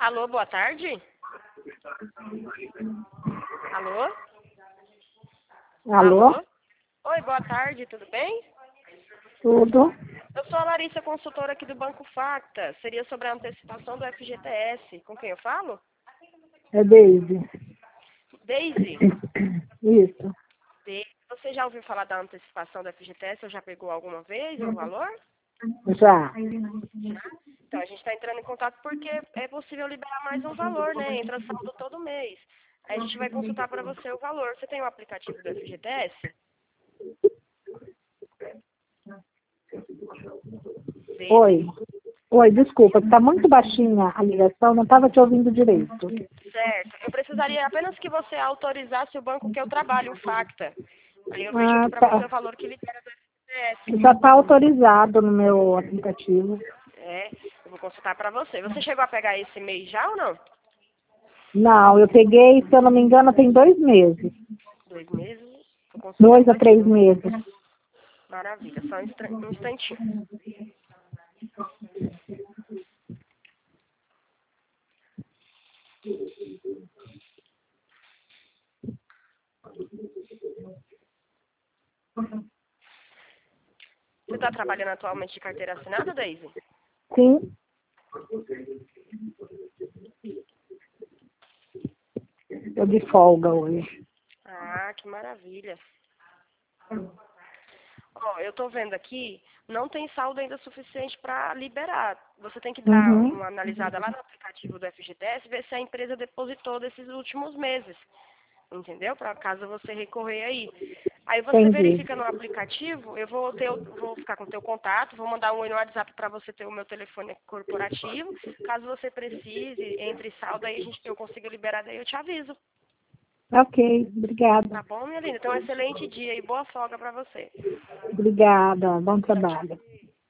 Alô, boa tarde? Alô? Alô? Oi, boa tarde, tudo bem? Tudo? Eu sou a Larissa, consultora aqui do Banco Facta. Seria sobre a antecipação do FGTS. Com quem eu falo? É Deise. Daisy. Isso. Você já ouviu falar da antecipação do FGTS? Ou já pegou alguma vez o valor? Já. Então, a gente está entrando em contato porque é possível liberar mais um valor, né? Entra saldo todo mês. Aí a gente vai consultar para você o valor. Você tem o aplicativo do FGTS? Oi. Oi, desculpa, está muito baixinha a ligação, não estava te ouvindo direito. Certo. Eu precisaria apenas que você autorizasse o banco que eu trabalho, o Facta. Aí eu vejo aqui para você o Tá. valor que libera do FGTS. Já está autorizado no meu aplicativo. É, eu vou consultar para você. Você chegou a pegar esse mês já ou não? Não, eu peguei, se eu não me engano, tem 2 meses. 2 meses. Tô consultando 2 a 3 aqui. meses. Maravilha. Só um instantinho. Você está trabalhando atualmente de carteira assinada, Daisy? Sim. Eu de folga hoje. Ah, que maravilha. Ó, eu tô vendo aqui, não tem saldo ainda suficiente para liberar. Você tem que dar Uhum. uma analisada lá no aplicativo do FGTS, ver se a empresa depositou desses últimos meses. Entendeu? Para caso você recorrer aí. Aí você Entendi. verifica no aplicativo, eu vou ficar com o teu contato, vou mandar um oi no WhatsApp para você ter o meu telefone corporativo. Caso você precise, entre saldo aí eu consigo liberar, daí eu te aviso. Ok, obrigada. Tá bom, minha linda? Então, um excelente dia e boa folga para você. Obrigada, bom Tchau, tchau. trabalho.